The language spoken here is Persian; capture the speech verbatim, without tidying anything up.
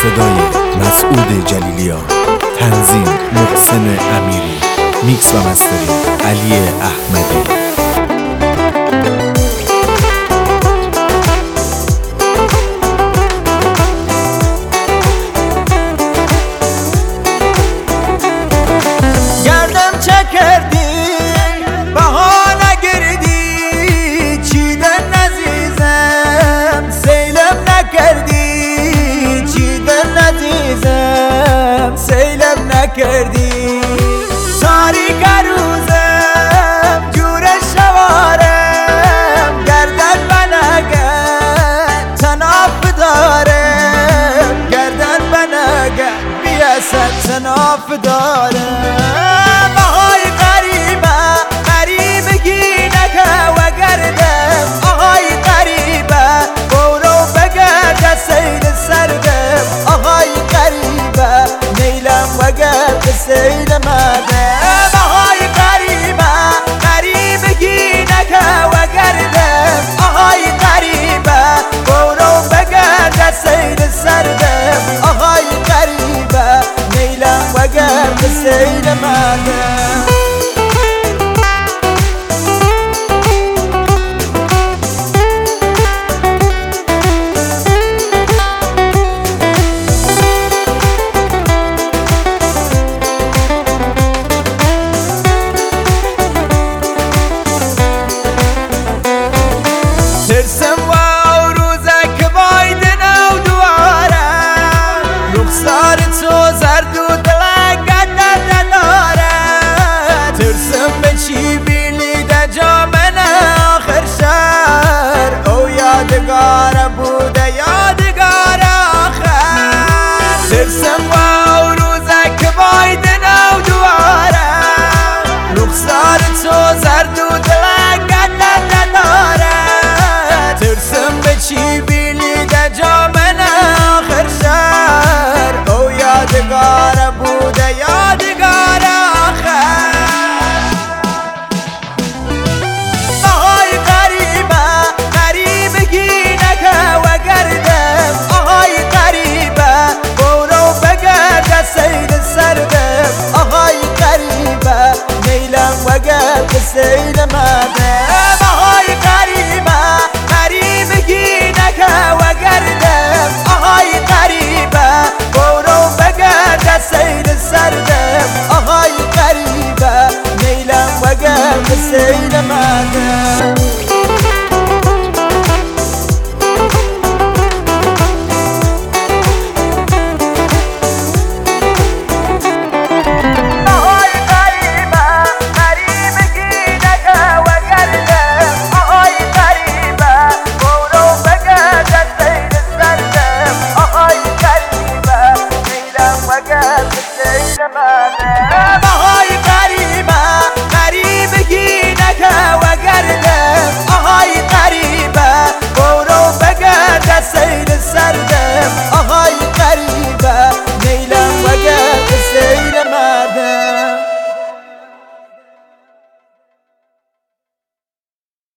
صدای مسعود جلیلیان، تنظیم محسن امیری، میکس و مستری علی احمدی. سیلم نکردی تاریک روزم جور شوارم گردن بنگن تناف دارم گردن بنگن بیاسد تناف دارم آهای قریبه قریبگی نکه و گردم آهای قریبه برو بگرد سیل سردم آهای قریبه نیلم و گرد سیل مدم آهای قریبه قریبگی نکه و گردم آهای قریبه برو بگرد سیل سردم آهای قریبه نیلم و گرد سیل مدم ترسم و روزک باید نو دوارم رخسار تو زرد و دلگت نداره ترسم به چی بیلیده جا من آخر شهر او یادگار بوده یادگار آخر ترسم و روزک باید نو دوارم رخسار تو زرد و دلگت نداره ترسم به چی بیلیده جا من آخر شهر او یادگار بوده یادگار آخر آهای قریبه قریبگی نکه و گردم آهای قریبه برو بگرد سیل سردم آهای قریبه نیلم و گرد سیل مدم آهای قریبه قریبگی نکه و گردم آهای قریبه برو بگرد سیل سردم آهای قریبه نیلم و گرد سیل مدم